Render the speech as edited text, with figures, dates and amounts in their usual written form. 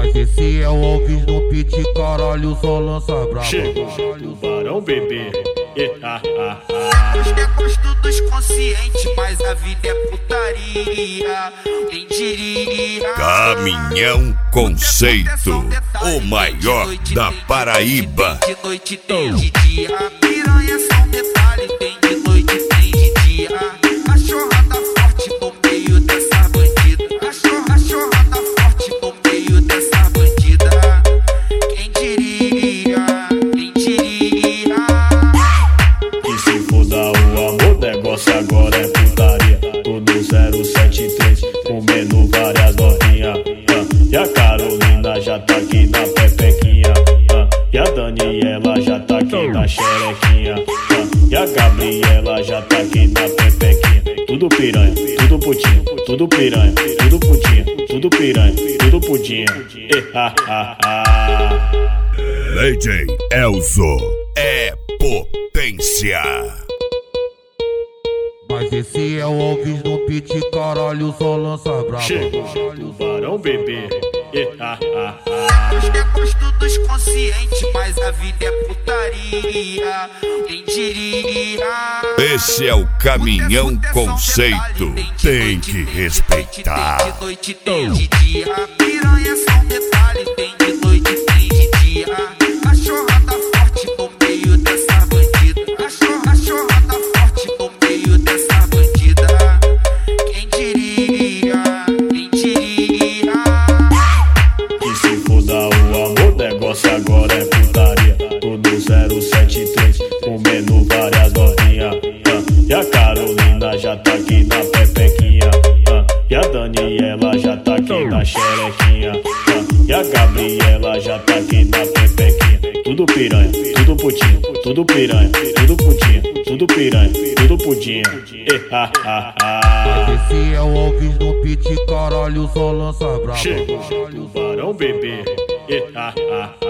Mas esse é o Alves no pit, caralho, só lança braba. Chegou o Barão Bebê. Os tempos todos conscientes, mas a vida é putaria. Quem diria? Caminhão Conceito, o maior da Paraíba. De noite tem de dia, piranha é só um detalhe. Tem de noite, tem de dia. Cachorrada forte no meio dessa bandida. Cachorrada forte no meio dessa bandida. Quem diria? Quem diria? Que se foda o amor, negócio agora é putaria. Tô no 073, comendo várias novinhas. E a Carolina já tá aqui na pepequinha. E a Daniela já tá aqui na xerequinha. E a Gabriela já tá aqui na pepequinha. Tudo piranha, tudo putinha. Tudo piranha, tudo putinha. Tudo piranha, tudo putinha. DJ Elzo é potência. Mas esse é o Alves no pit, caralho, só lança braba. Chegou o Barão Bebê. Os tempos todos conscientes, mas a vida é putaria. Quem diria? Esse é o Caminhão Conceito, tem que respeitar. Tem de noite, tem de dia. Piranha é só um detalhe. Tem de noite, tem de dia. Cachorrada forte no meio dessa bandida. Cachorrada forte no meio dessa bandida. Quem diria? Quem diria? Que se foda o amor, negócio agora é putaria. Tô no 073, comendo várias novinhas. E a Carolina já tá aqui na pepequinha. E a Daniela já tá aqui na xerequinha. E a Gabriela já tá aqui na pepequinha. Tudo piranha, tudo putinha. Tudo piranha, tudo putinha. Tudo piranha, tudo putinha. Mas esse é o Alves no pit, caralho, só lança braba. Chegou o Barão Bebê.